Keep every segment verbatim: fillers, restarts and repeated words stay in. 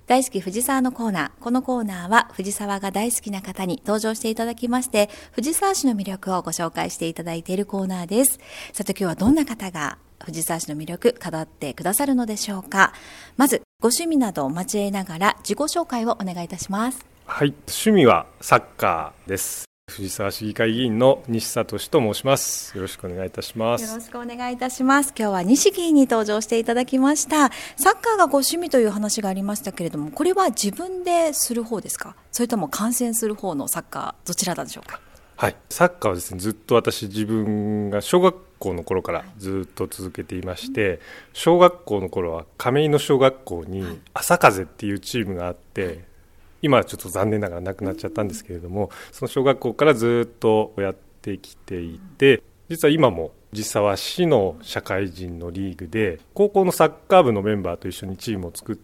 大好き藤沢のコーナー。このコーナーは藤沢が大好きな方に登場していただきまして、藤沢市の魅力をご紹介していただいているコーナーです。さて今日はどんな方が藤沢市の魅力語ってくださるのでしょうか。まずご趣味などを交えながら自己紹介をお願いいたします。 はい、趣味はサッカーです。藤沢市議会議員の西聡と申します。よろしくお願いいたします。 よろしくお願いいたします。今日は西議員に登場していただきました。サッカーがご趣味という話がありましたけれども、これは自分でする方ですか、それとも観戦する方のサッカー、どちらなんでしょうか。 はい、サッカーはですね、ずっと私自分が小学校の頃からずっと続けていまして、はい、小学校の頃は亀井の小学校に朝風っていうチームがあって、はい、今はちょっと残念ながらなくなっちゃったんですけれども、その小学校からずっとやってきていて、実は今も藤沢市の社会人のリーグで高校のサッカー部のメンバーと一緒にチームを作って、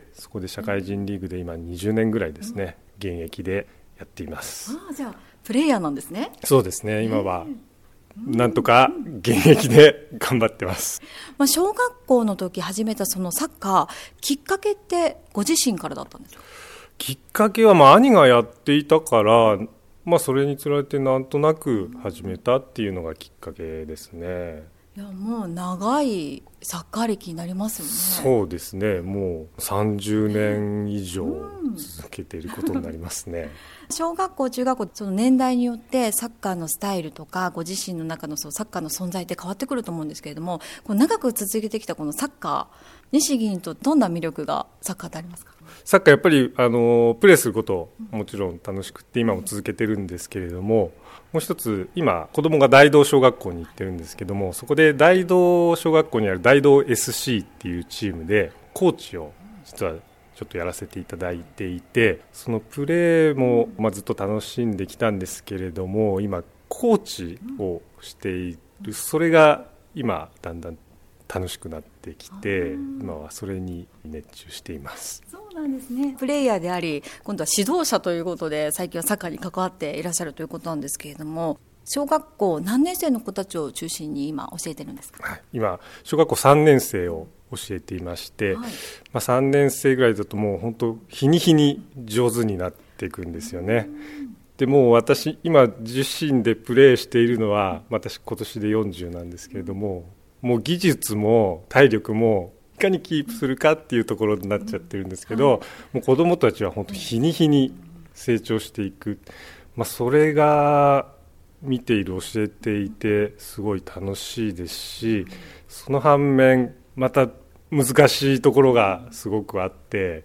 そこで社会人リーグで今にじゅうねんぐらいですね、現役でやっています。 ああ、じゃあプレイヤーなんですね。 そうですね、今はなんとか現役で頑張ってます。 まあ、小学校の時始めたそのサッカー、きっかけってご自身からだったんですか。 きっかけはまあ兄がやっていたから、まあ、それにつられてなんとなく始めたっていうのがきっかけですね。 いや、もう長いサッカー歴になりますよね。 そうですね、もうさんじゅうねん以上続けていることになりますね。 小学校中学校、その年代によってサッカーのスタイルとかご自身の中のそのサッカーの存在って変わってくると思うんですけれども、こう長く続けてきたこのサッカー、西議員とどんな魅力がサッカーってありますか。 サッカーやっぱりあのプレーすることもちろん楽しくて今も続けてるんですけれども、もう一つ今子供が大道小学校に行ってるんですけども、そこで大道小学校にある大道 エスシー っていうチームでコーチを実はちょっとやらせていただいていて、そのプレーもまあずっと楽しんできたんですけれども、今コーチをしている、それが今だんだん楽しくなってきて、今はそれに熱中しています。 そうなんですね。プレイヤーであり、今度は指導者ということで最近はサッカーに関わっていらっしゃるということなんですけれども、小学校何年生の子たちを中心に今教えてるんですか。 はい、今小学校さんねん生を教えていまして、はい、まあ、さんねん生ぐらいだともう本当日に日に上手になっていくんですよね。でもう私今自身でプレーしているのは、私今年でよんじゅうなんですけれども、もう技術も体力もいかにキープするかっていうところになっちゃってるんですけど、もう子どもたちは本当日に日に成長していく、まあ、それが見ている教えていてすごい楽しいですし、その反面また難しいところがすごくあって、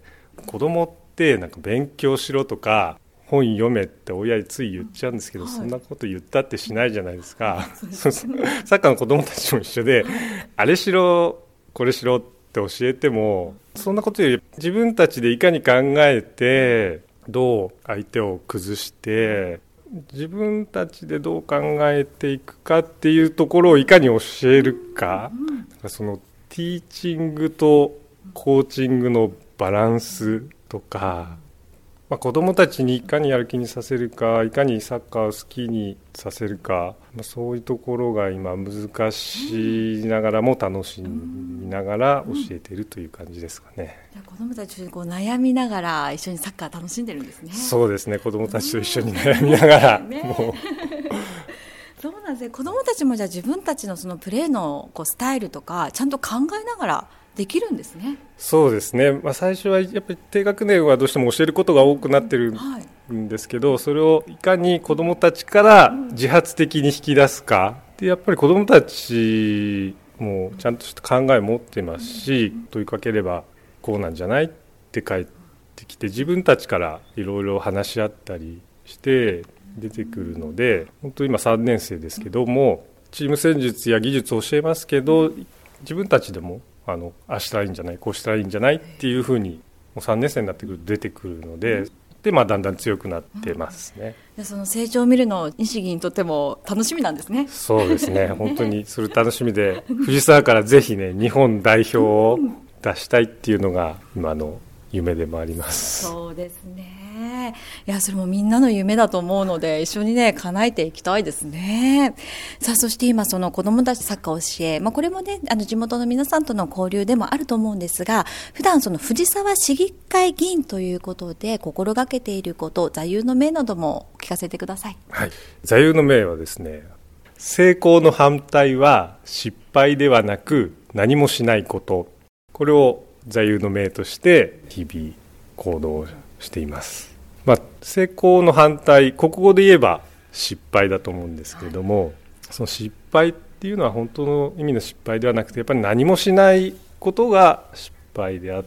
子どもってなんか勉強しろとか本読めって親につい言っちゃうんですけど、はい、そんなこと言ったってしないじゃないですか。そうそう、サッカーの子どもたちも一緒で、あれしろこれしろって教えても、そんなことより自分たちでいかに考えてどう相手を崩して自分たちでどう考えていくかっていうところをいかに教えるか、そのティーチングとコーチングのバランスとか、まあ、子どもたちにいかにやる気にさせるか、いかにサッカーを好きにさせるか、まあ、そういうところが今難しいながらも楽しみながら教えているという感じですかね。 じゃあ子どもたちとこう悩みながら一緒にサッカー楽しんでるんですね。 そうですね、子どもたちと一緒に悩みながら、 ね、 もうそうなんですね。子どもたちもじゃあ自分たちのそのプレーのこうスタイルとかちゃんと考えながらできるんですね。 そうですね、まあ、最初はやっぱり低学年はどうしても教えることが多くなってるんですけど、それをいかに子どもたちから自発的に引き出すかで、やっぱり子どもたちもちゃんとした考えを持ってますし、問いかければこうなんじゃないって帰ってきて、自分たちからいろいろ話し合ったりして出てくるので、本当今さんねん生ですけども、チーム戦術や技術を教えますけど、自分たちでもあのああしたらいいんじゃない、こうしたらいいんじゃないっていうふうにもうさんねん生になってくると出てくるので、で、まあ、だんだん強くなってますね。 うん、その成長を見るの西議員にとっても楽しみなんですね。 そうですね、本当にそれ楽しみで藤沢からぜひね日本代表を出したいっていうのが今の夢でもあります。 そうですね。 ね。いや、それもみんなの夢だと思うので、一緒にね、叶えていきたいですね。さあ、そして今、その子供たちサッカーを教え、まあ、これもね、あの地元の皆さんとの交流でもあると思うんですが、普段その藤沢市議会議員ということで心がけていること、座右の銘なども聞かせてください。 はい、座右の銘はですね、成功の反対は失敗ではなく何もしないこと、これを座右の銘として日々行動しています。まあ、成功の反対、国語で言えば失敗だと思うんですけれども、その失敗っていうのは本当の意味の失敗ではなくて、やっぱり何もしないことが失敗であって、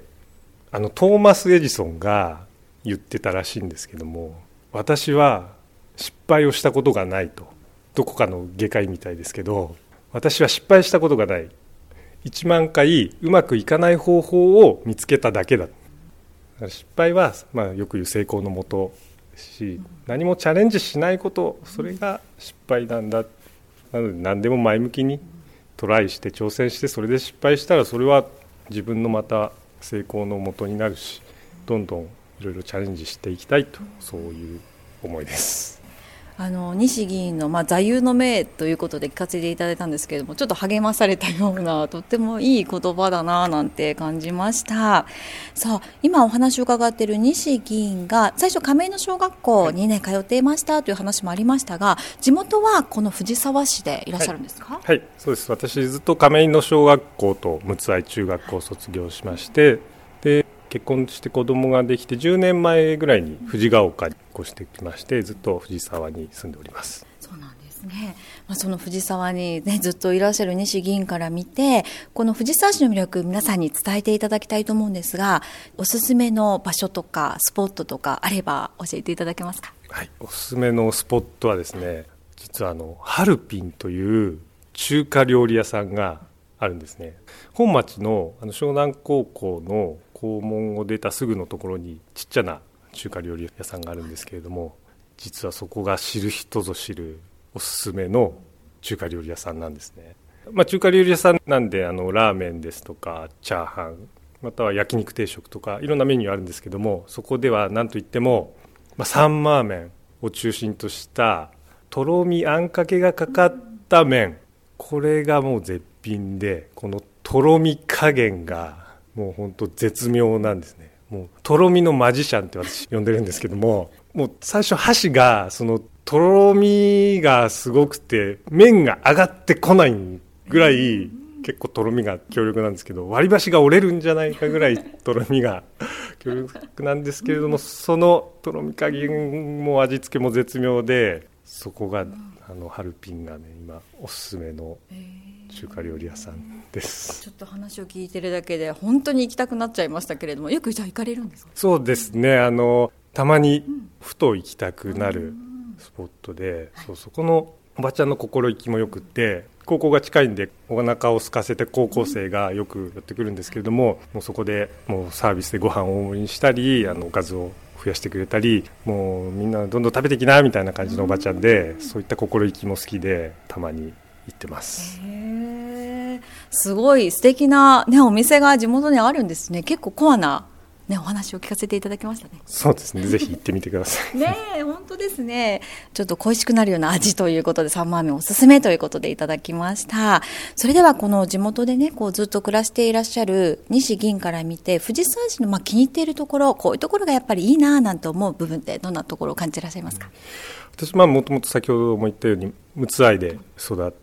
あのトーマス・エジソンが言ってたらしいんですけども、私は失敗をしたことがないと、どこかの外科医みたいですけど、私は失敗したことがない、いちまんかいうまくいかない方法を見つけただけだ。失敗は、まあ、よく言う成功のもとですし、何もチャレンジしないこと、それが失敗なんだ。なので何でも前向きにトライして挑戦して、それで失敗したらそれは自分のまた成功のもとになるし、どんどんいろいろチャレンジしていきたいと、そういう思いです。 あの西議員の、まあ、座右の銘ということで聞かせていただいたんですけれども、ちょっと励まされたようなとってもいい言葉だななんて感じました。さあ、今お話を伺っている西議員が最初亀井の小学校にねん通っていましたという話もありましたが、地元はこの藤沢市でいらっしゃるんですか？ はい、はい、そうです。私ずっと亀井の小学校と陸奥愛中学校を卒業しまして、で結婚して子供ができてじゅうねんまえぐらいに藤ヶ丘に越してきまして、ずっと藤沢に住んでおります。 そうなんですね。まあ、その藤沢に、ね、ずっといらっしゃる西議員から見て、この藤沢市の魅力、皆さんに伝えていただきたいと思うんですが、おすすめの場所とかスポットとかあれば教えていただけますか？ はい、おすすめのスポットはですね、実はあのハルピンという中華料理屋さんがあるんですね。本町のあの湘南高校の校門を出たすぐのところにちっちゃな中華料理屋さんがあるんですけれども、実はそこが知る人ぞ知るおすすめの中華料理屋さんなんですね。まあ、中華料理屋さんなんで、あのラーメンですとかチャーハン、または焼肉定食とかいろんなメニューあるんですけども、そこでは何といっても、まあ、サンマー麺を中心としたとろみあんかけがかかった麺、これがもう絶品で、このとろみ加減がもう本当絶妙なんですね。もうとろみのマジシャンって私呼んでるんですけども、もう最初箸がそのとろみがすごくて麺が上がってこないぐらい結構とろみが強力なんですけど、割り箸が折れるんじゃないかぐらいとろみが強力なんですけれども、そのとろみ加減も味付けも絶妙で、そこがあのハルピンがね、今おすすめの中華料理屋さんです。 ちょっと話を聞いてるだけで本当に行きたくなっちゃいましたけれども、よくじゃあ行かれるんですか？ そうですね、あのたまにふと行きたくなるスポットで、そう、そこのおばちゃんの心意気もよくって、高校が近いんでお腹を空かせて高校生がよくやってくるんですけれども、もうそこでもうサービスでご飯を大盛りにしたり、あのおかずを増やしてくれたり、もうみんなどんどん食べてきなみたいな感じのおばちゃんで、そういった心意気も好きでたまに行ってます。 へー、すごい素敵な、ね、お店が地元にあるんですね。結構コアな、ね、お話を聞かせていただきましたね。 そうですね、ぜひ行ってみてください。 ねえ、本当ですね。ちょっと恋しくなるような味ということで、サンマーメンおすすめということでいただきました。それではこの地元でね、こうずっと暮らしていらっしゃる西議員から見て、藤沢市のまあ気に入っているところ、こういうところがやっぱりいいななんて思う部分って、どんなところを感じていらっしゃいますか？ 私はもともと先ほども言ったように陸奥愛で育って、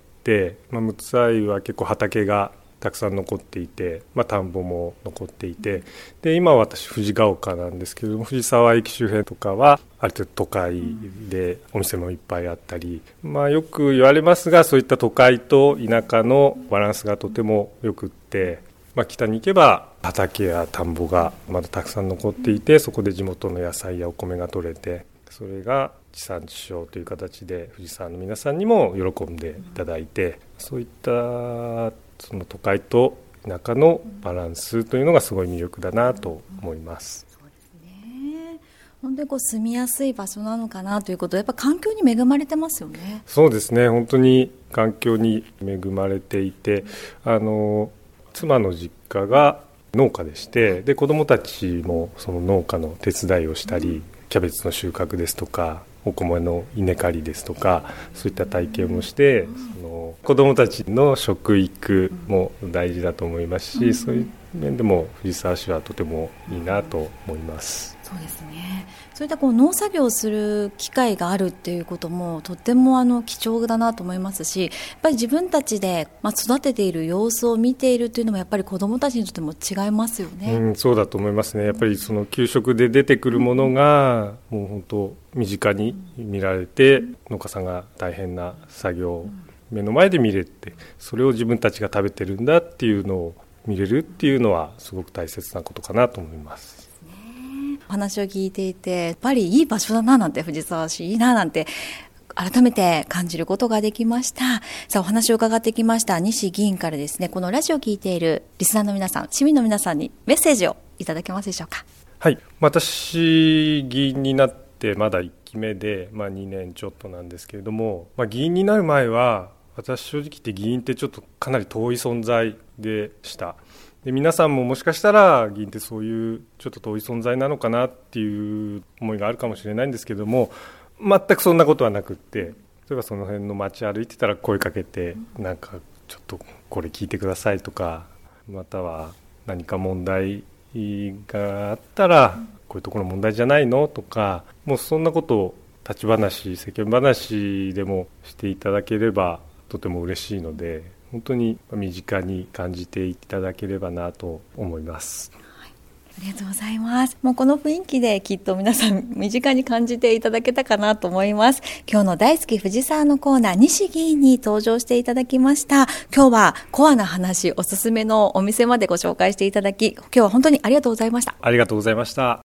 まあ、陸奥愛は結構畑がたくさん残っていて、まあ、田んぼも残っていて、で今は私藤ヶ丘なんですけれども、藤沢駅周辺とかはある程度都会でお店もいっぱいあったり、まあ、よく言われますが、そういった都会と田舎のバランスがとてもよくって、まあ、北に行けば畑や田んぼがまだたくさん残っていて、そこで地元の野菜やお米が取れて、それが地産地消という形で藤沢の皆さんにも喜んでいただいて、そういったその都会と田舎のバランスというのがすごい魅力だなと思います。 そうですね。本当にこう住みやすい場所なのかなということで、やっぱ環境に恵まれてますよね。 そうですね、本当に環境に恵まれていて、あの妻の実家が農家でして、で子どもたちもその農家の手伝いをしたり、キャベツの収穫ですとかお米の稲刈りですとか、そういった体験もして、その子どもたちの食育も大事だと思いますし、そういう面でも藤沢市はとてもいいなと思います。 そうですね。そういったこう農作業をする機会があるっていうこともとってもあの貴重だなと思いますし、やっぱり自分たちで、まあ、育てている様子を見ているというのもやっぱり子どもたちにとっても違いますよね。 うん、そうだと思いますね。やっぱりその給食で出てくるものがもう本当身近に見られて、農家さんが大変な作業を目の前で見れて、それを自分たちが食べてるんだっていうのを見れるっていうのはすごく大切なことかなと思います。 お話を聞いていて、やっぱりいい場所だななんて、藤沢市いいななんて改めて感じることができました。さあ、お話を伺ってきました西議員からですね、このラジオを聞いているリスナーの皆さん、市民の皆さんにメッセージをいただけますでしょうか。 はい、私議員になってまだいっきめで、まあ、にねんちょっとなんですけれども、まあ、議員になる前は私正直言って議員ってちょっとかなり遠い存在でした。で皆さんももしかしたら議員ってそういうちょっと遠い存在なのかなっていう思いがあるかもしれないんですけども、全くそんなことはなくって、例えばその辺の街歩いてたら声かけて、なんかちょっとこれ聞いてくださいとか、または何か問題があったらこういうところ問題じゃないのとか、もうそんなことを立ち話、世間話でもしていただければとても嬉しいので、本当に身近に感じていただければなと思います。 はい、ありがとうございます。もうこの雰囲気できっと皆さん身近に感じていただけたかなと思います。今日の大好き藤沢のコーナー、西議員に登場していただきました。今日はコアな話、おすすめのお店までご紹介していただき、今日は本当にありがとうございました。 ありがとうございました。